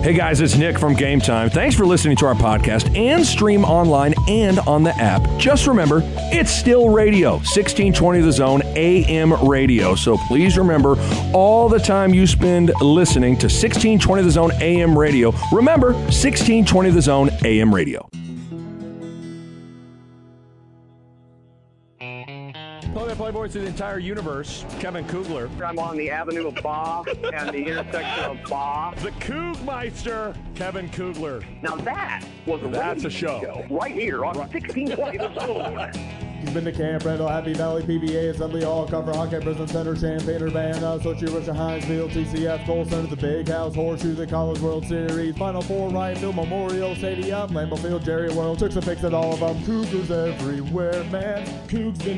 Hey guys, it's Nick from Game Time. Thanks for listening to our podcast and stream online and on the app. Just remember, it's still radio, 1620 The Zone AM radio. So please remember, all the time you spend listening to 1620 The Zone AM radio, remember 1620 The Zone AM radio. Playboys to the entire universe, Kevin Kugler. I'm on the Avenue of Baugh and the intersection of Baugh. The Koogmeister, Kevin Kugler. Now that was a show. Right here on 1620 The Zone. He's been to Camp Randall, Happy Valley, PBA, Assembly Hall, Cover, Hawkeye, Prison Center, Champaign, Urbana, Sochi, Russia, Hinesville, TCF, Gold Center, the Big House, Horseshoe, the College World Series, Final Four, Ryanville, Memorial Stadium, Lambeau Field, Jerry World, took some pics at all of them. Cougars everywhere, man. Cougs been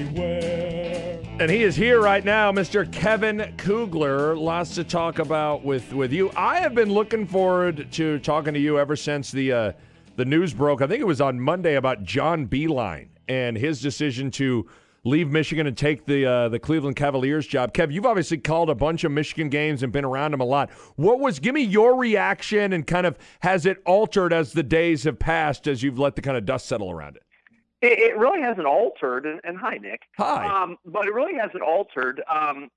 everywhere. And he is here right now, Mr. Kevin Kugler. Lots to talk about with you. I have been looking forward to talking to you ever since the news broke. I think it was on Monday about John Beilein and his decision to leave Michigan and take the Cleveland Cavaliers job. Kev, you've obviously called a bunch of Michigan games and been around them a lot. Give me your reaction, and kind of, has it altered as the days have passed, as you've let the kind of dust settle around it? It really hasn't altered, and hi, Nick. Hi. But it really hasn't altered. I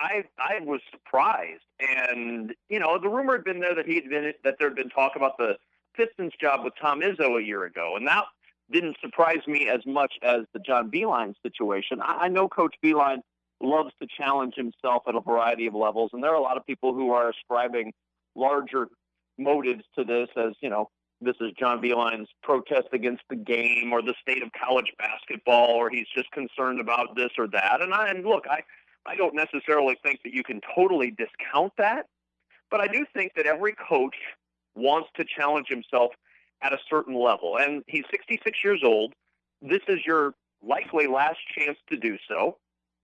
was surprised, and the rumor had been there that there had been talk about the Pistons job with Tom Izzo a year ago, and that didn't surprise me as much as the John Beilein situation. I know Coach Beilein loves to challenge himself at a variety of levels, and there are a lot of people who are ascribing larger motives to this, as this is John Beilein's protest against the game or the state of college basketball, or he's just concerned about this or that. And look, I don't necessarily think that you can totally discount that, but I do think that every coach wants to challenge himself at a certain level. And he's 66 years old. This is your likely last chance to do so.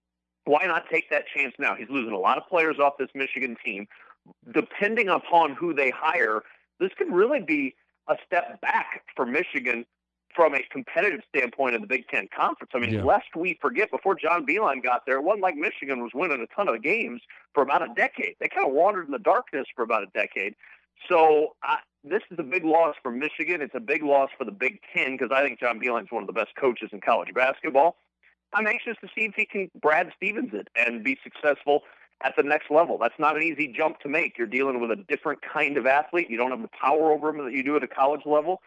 Why not take that chance now? He's losing a lot of players off this Michigan team. Depending upon who they hire, this could really be a step back for Michigan from a competitive standpoint in the Big Ten Conference. I mean, lest we forget, before John Beilein got there, it wasn't like Michigan was winning a ton of games for about a decade. They kind of wandered in the darkness for about a decade. So this is a big loss for Michigan. It's a big loss for the Big Ten, because I think John Beilein is one of the best coaches in college basketball. I'm anxious to see if he can Brad Stevens it and be successful at the next level. That's not an easy jump to make. You're dealing with a different kind of athlete. You don't have the power over him that you do at a college level,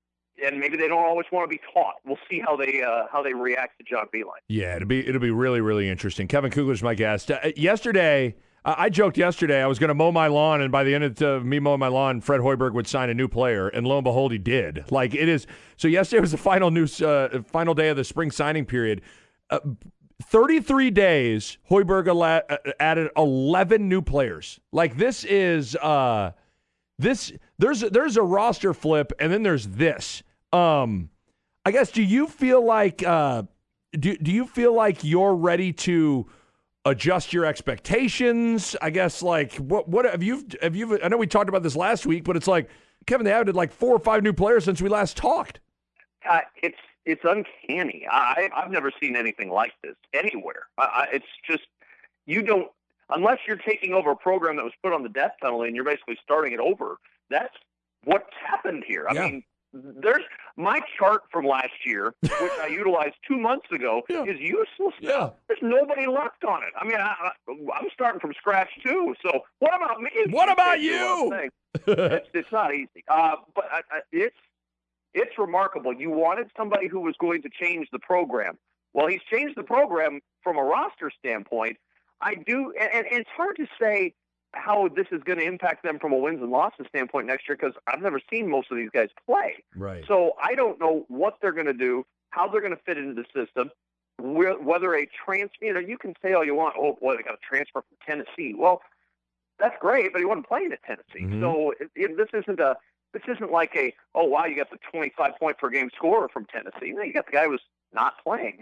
and maybe they don't always want to be taught. We'll see how they react to John Beilein. Yeah, it'll be really, really interesting. Kevin Kugler's my guest. Yesterday, I joked yesterday I was going to mow my lawn, and by the end of me mowing my lawn, Fred Hoiberg would sign a new player, and lo and behold, he did. Like, it is. So yesterday was the final day of the spring signing period. 33 days, Hoiberg added 11 new players. Like, this is there's a roster flip, and then there's this. I guess, do you feel like do you feel like you're ready to adjust your expectations? I guess, like, what have you I know we talked about this last week, but it's like, Kevin, they added like 4 or 5 new players since we last talked. It's uncanny. I've never seen anything like this anywhere. It's just, you don't, unless you're taking over a program that was put on the death penalty and you're basically starting it over. That's what's happened here. I mean, there's my chart from last year, which I utilized 2 months ago, is useless now. There's nobody left on it. I mean, I'm starting from scratch too. So what about me? What about you? It's not easy. But it's remarkable. You wanted somebody who was going to change the program. Well, he's changed the program from a roster standpoint. I do, and it's hard to say how this is going to impact them from a wins and losses standpoint next year, because I've never seen most of these guys play. Right. So I don't know what they're going to do, how they're going to fit into the system, whether a transfer, you can say all you want, oh, boy, they got a transfer from Tennessee. Well, that's great, but he wasn't playing at Tennessee. Mm-hmm. So this isn't like oh, wow, you got the 25-point per game scorer from Tennessee. No, you got the guy who was not playing.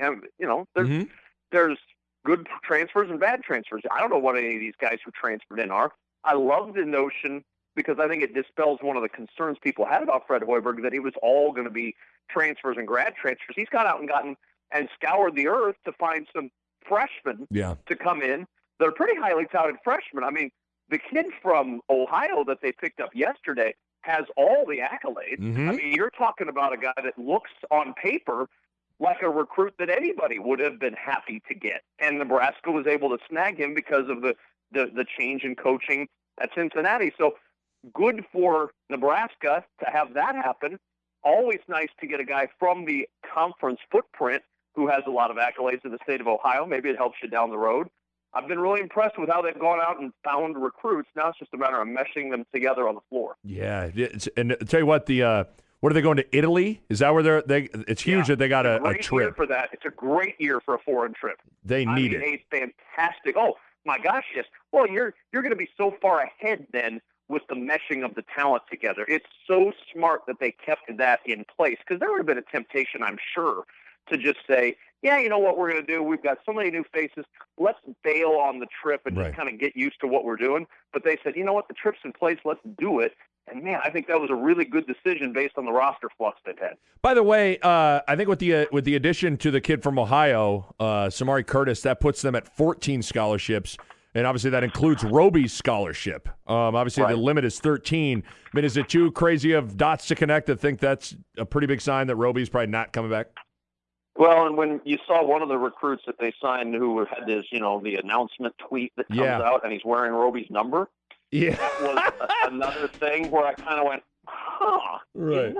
There's good transfers and bad transfers. I don't know what any of these guys who transferred in are. I love the notion, because I think it dispels one of the concerns people had about Fred Hoiberg, that he was all going to be transfers and grad transfers. He's got out and scoured the earth to find some freshmen to come in. They're pretty highly touted freshmen. I mean, the kid from Ohio that they picked up yesterday has all the accolades. Mm-hmm. I mean, you're talking about a guy that looks on paper like a recruit that anybody would have been happy to get. And Nebraska was able to snag him because of the change in coaching at Cincinnati. So good for Nebraska to have that happen. Always nice to get a guy from the conference footprint who has a lot of accolades in the state of Ohio. Maybe it helps you down the road. I've been really impressed with how they've gone out and found recruits. Now it's just a matter of meshing them together on the floor. Yeah, and I'll tell you what, what are they going to Italy? Is that where it's huge that they got a trip. Year for that. It's a great year for a foreign trip. They need it. A fantastic. Oh my gosh, yes. Well, you're going to be so far ahead then with the meshing of the talent together. It's so smart that they kept that in place, because there would have been a temptation, I'm sure, to just say, yeah, you know what we're going to do? We've got so many new faces. Let's bail on the trip and just kind of get used to what we're doing. But they said, you know what? The trip's in place. Let's do it. And, man, I think that was a really good decision based on the roster flux they've had. By the way, I think with the addition to the kid from Ohio, Samari Curtis, that puts them at 14 scholarships. And obviously that includes Roby's scholarship. Obviously the limit is 13. I mean, is it too crazy of dots to connect to think that's a pretty big sign that Roby's probably not coming back? Well, and when you saw one of the recruits that they signed who had this, the announcement tweet that comes out and he's wearing Roby's number, that was another thing where I kind of went, right.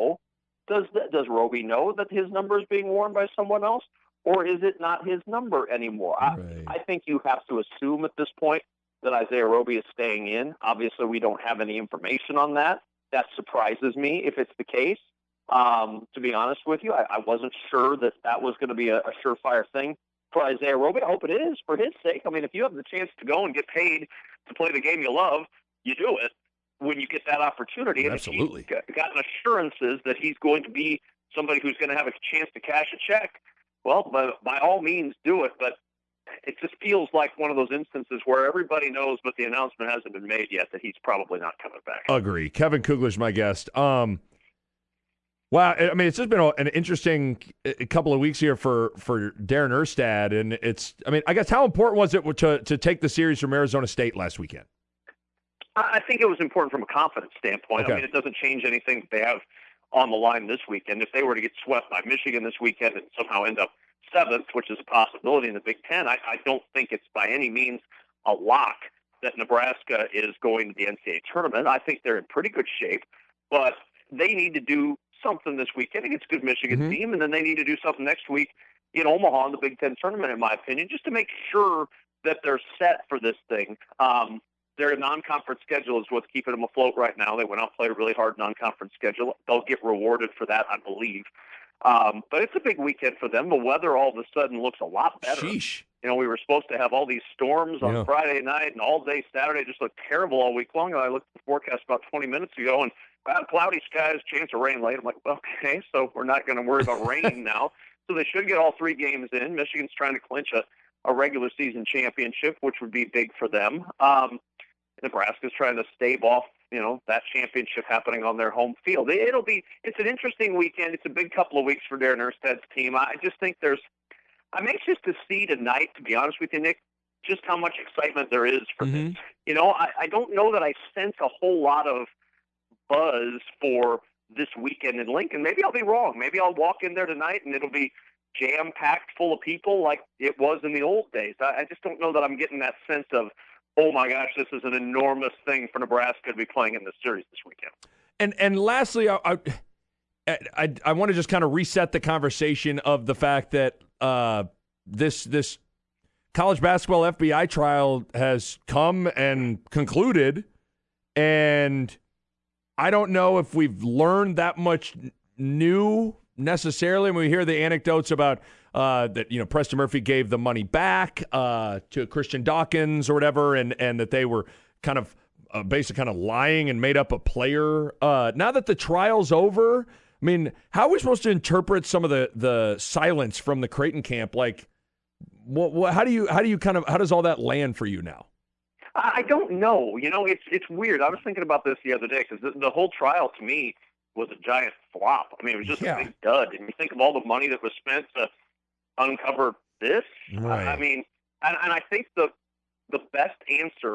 Does Roby know that his number is being worn by someone else? Or is it not his number anymore? Right. I think you have to assume at this point that Isaiah Roby is staying in. Obviously, we don't have any information on that. That surprises me if it's the case. To be honest with you, I wasn't sure that was going to be a surefire thing for Isaiah Roby. I hope it is for his sake. I mean, if you have the chance to go and get paid to play the game you love, you do it when you get that opportunity. Absolutely. And if you've gotten assurances that he's going to be somebody who's going to have a chance to cash a check, well, by all means, do it. But it just feels like one of those instances where everybody knows, but the announcement hasn't been made yet, that he's probably not coming back. Agree. Kevin Kugler's my guest. Wow, I mean, it's just been an interesting couple of weeks here for Darren Erstad, and I guess how important was it to take the series from Arizona State last weekend? I think it was important from a confidence standpoint. Okay. I mean, it doesn't change anything that they have on the line this weekend. If they were to get swept by Michigan this weekend and somehow end up 7th, which is a possibility in the Big Ten, I don't think it's by any means a lock that Nebraska is going to the NCAA tournament. I think they're in pretty good shape, but they need to do something this weekend against a good Michigan team, and then they need to do something next week in Omaha in the Big Ten tournament, in my opinion, just to make sure that they're set for this thing. Their non-conference schedule is what's keeping them afloat right now. They went out and played a really hard non-conference schedule. They'll get rewarded for that, I believe. But it's a big weekend for them. The weather all of a sudden looks a lot better. Sheesh. We were supposed to have all these storms on Friday night and all day Saturday. Just looked terrible all week long. And I looked at the forecast about 20 minutes ago, and cloudy skies, chance of rain late. I'm like, well, okay, so we're not going to worry about rain now. So they should get all 3 games in. Michigan's trying to clinch a regular season championship, which would be big for them. Nebraska's trying to stave off, that championship happening on their home field. It's an interesting weekend. It's a big couple of weeks for Darren Erstad's team. I just think I'm anxious to see tonight, to be honest with you, Nick, just how much excitement there is for this. I don't know that I sense a whole lot of buzz for this weekend in Lincoln. Maybe I'll be wrong. Maybe I'll walk in there tonight and it'll be jam-packed full of people like it was in the old days. I just don't know that I'm getting that sense of, oh my gosh, this is an enormous thing for Nebraska to be playing in this series this weekend. And lastly, I want to just kind of reset the conversation of the fact that this college basketball FBI trial has come and concluded, and I don't know if we've learned that much new necessarily when we hear the anecdotes about that Preston Murphy gave the money back to Christian Dawkins or whatever, and that they were kind of basically kind of lying and made up a player. Now that the trial's over, I mean, how are we supposed to interpret some of the silence from the Creighton camp? Like, how does all that land for you now? I don't know. It's weird. I was thinking about this the other day because the whole trial to me was a giant flop. I mean, it was just a big dud. And you think of all the money that was spent to uncover this. Right. I mean, and I think the best answer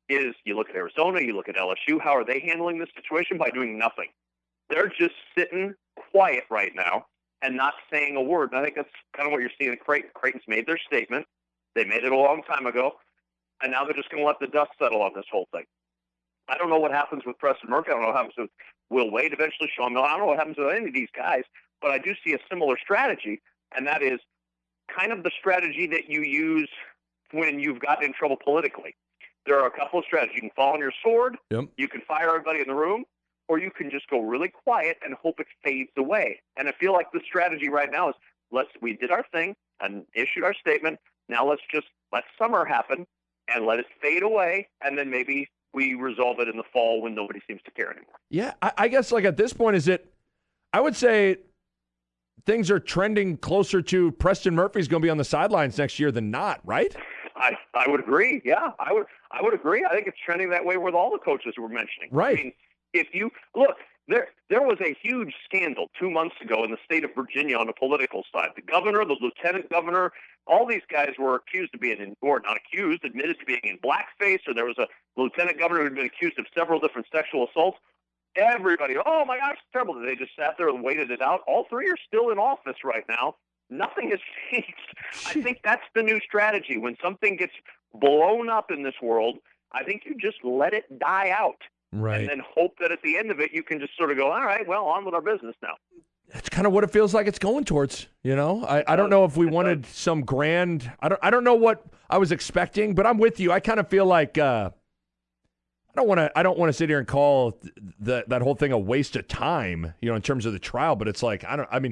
is you look at Arizona, you look at LSU. How are they handling this situation? By doing nothing. They're just sitting quiet right now and not saying a word. And I think that's kind of what you're seeing at Creighton. Creighton's made their statement. They made it a long time ago. And now they're just going to let the dust settle on this whole thing. I don't know what happens with Preston Murphy. I don't know what happens with Will Wade eventually, Sean Miller. I don't know what happens with any of these guys, but I do see a similar strategy, and that is kind of the strategy that you use when you've gotten in trouble politically. There are a couple of strategies. You can fall on your sword, You can fire everybody in the room, or you can just go really quiet and hope it fades away. And I feel like the strategy right now is we did our thing and issued our statement. Now let's just let summer happen and let it fade away, and then maybe we resolve it in the fall when nobody seems to care anymore. Yeah, I guess like at this point, I would say things are trending closer to Preston Murphy's going to be on the sidelines next year than not, right? I would agree. Yeah, I would agree. I think it's trending that way with all the coaches we're mentioning. Right. I mean, if you look, there was a huge scandal 2 months ago in the state of Virginia on the political side. The governor, the lieutenant governor, all these guys were accused of being or not accused, admitted to being in blackface, or there was a lieutenant governor who had been accused of several different sexual assaults. Everybody, oh my gosh, it's terrible. They just sat there and waited it out. All three are still in office right now. Nothing has changed. I think that's the new strategy. When something gets blown up in this world, I think you just let it die out. Right. And then hope that at the end of it, you can just sort of go, all right, well, on with our business now. That's kind of what it feels like it's going towards, you know? I don't know if we wanted some grand – I don't know what I was expecting, but I'm with you. I kind of feel like I don't want to sit here and call that whole thing a waste of time, you know, in terms of the trial, but it's like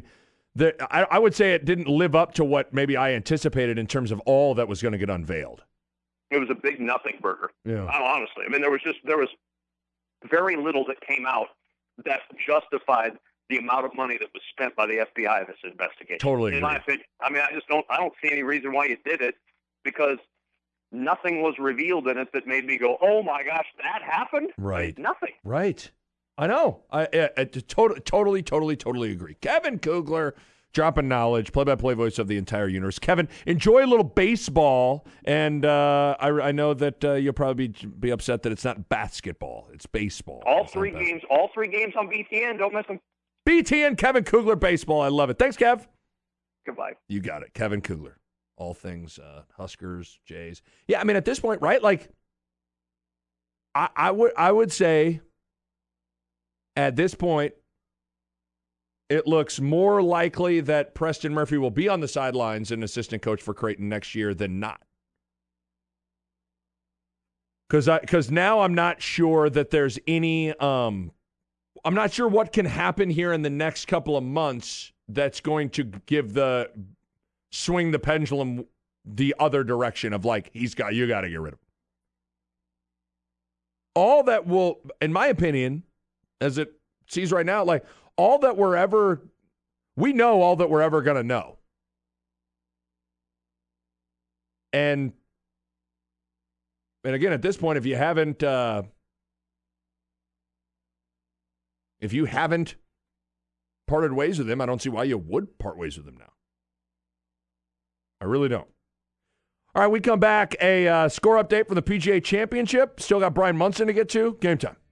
I would say it didn't live up to what maybe I anticipated in terms of all that was going to get unveiled. It was a big nothing burger. Yeah. Honestly. I mean, there was very little that came out that justified the amount of money that was spent by the FBI in this investigation. Totally agree. In my opinion. I mean, I don't see any reason why you did it, because nothing was revealed in it that made me go, oh my gosh, that happened? Right. Nothing. Right. I know. I totally agree. Kevin Kugler, dropping knowledge, play-by-play voice of the entire universe. Kevin, enjoy a little baseball, and I know that you'll probably be upset that it's not basketball; it's baseball. All three games on BTN. Don't miss them. BTN, Kevin Kugler, baseball. I love it. Thanks, Kev. Goodbye. You got it, Kevin Kugler. All things Huskers, Jays. Yeah, I mean at this point, right? Like, I would say at this point, it looks more likely that Preston Murphy will be on the sidelines and assistant coach for Creighton next year than not. Because now I'm not sure that there's any I'm not sure what can happen here in the next couple of months that's going to swing the pendulum the other direction of like you got to get rid of him. All that will, in my opinion, as it sees right now, like all that we know all that we're ever going to know. And again, at this point, if you haven't parted ways with him, I don't see why you would part ways with him now. I really don't. All right, we come back. A score update from the PGA Championship. Still got Brian Munson to get to. Game time.